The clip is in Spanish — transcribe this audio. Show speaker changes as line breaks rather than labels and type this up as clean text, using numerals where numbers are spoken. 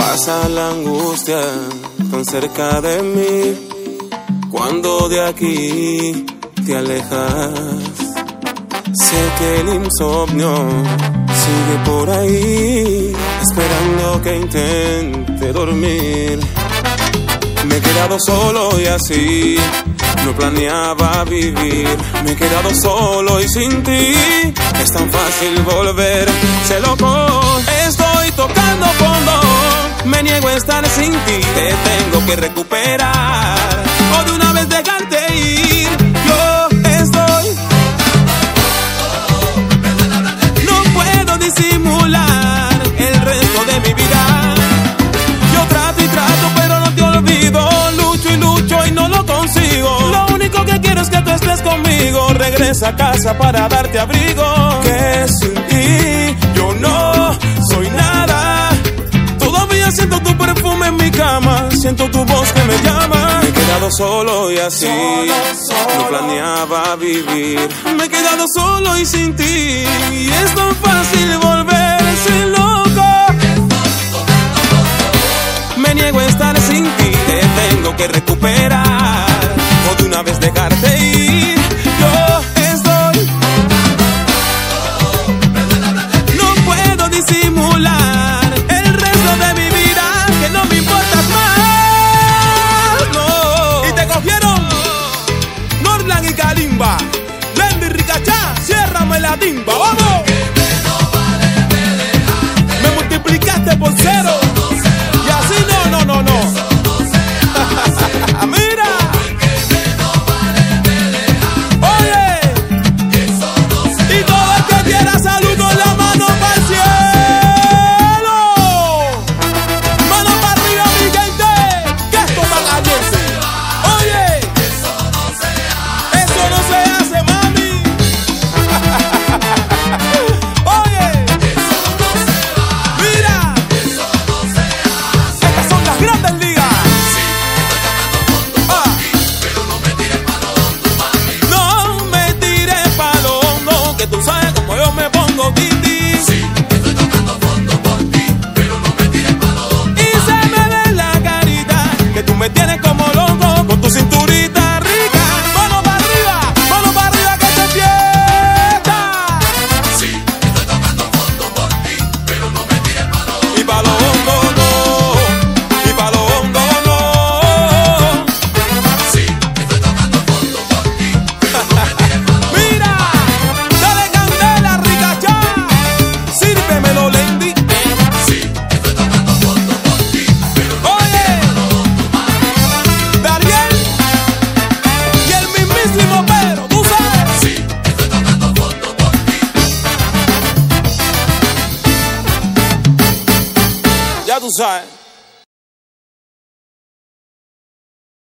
Pasa la angustia tan cerca de mí, cuando de aquí te alejas. Sé que el insomnio sigue por ahí, esperando que intente dormir. Me he quedado solo y así no planeaba vivir. Me he quedado solo y sin ti es tan fácil volver. Sé loco, estoy tocando fondo. Me niego a estar sin ti, te tengo que recuperar o de una vez dejarte ir. Yo estoy, no puedo disimular el resto de mi vida. Yo trato y trato pero no te olvido. Lucho y lucho y no lo consigo. Lo único que quiero es que tú estés conmigo. Regresa a casa para darte abrigo. Que sin ti yo no soy nada. Todavía siento tu perfume en mi cama, siento tu voz que me llama. Me he quedado solo y así no planeaba vivir. Me he quedado solo y sin ti, y es tan fácil volverse loco. Me niego a estar sin ti, te tengo que recuperar o de una vez dejarte ir. Yo estoy, no puedo disimular el resto de mi vida, que no me importas más, no. Y te cogieron Norlan y Kalimba, Lendy y Ricachá, ciérrame la timba, vamos. Me multiplicaste por cero y así no. Mira, oye, y todo el que quiera salud con la mano para el cielo. Mano para arriba, mi gente, que esto está caliente. Oye, eso no se hace, mami. Oye, mira, estas son las grandes ligas. No me tires pa' lo hondo, que tú sabes cómo yo me pongo, Titi.
Sí, estoy tocando fondo por ti, pero no me tires pa' lo hondo.
Y se me ve en la carita que tú me tienes como loco con tu cinturita rica. Mano para arriba que te fiesta.
Sí, estoy tocando fondo por ti, pero no me tires pa' lo hondo.
Y pa' lo hondo no, y pa' lo hondo no.
Sí, estoy tocando fondo por ti, pero no me tires pa' lo hondo.
Mira, dale candela, Ricachá, sírvemelo, Lendy.
Sí, estoy tocando fondo por ti, pero no me
Oye,
tires pa' lo hondo, mami.
Dariel y el mismísimo Pedro, tú sabes.
Sí, estoy tocando fondo por ti.
Ya tú sabes.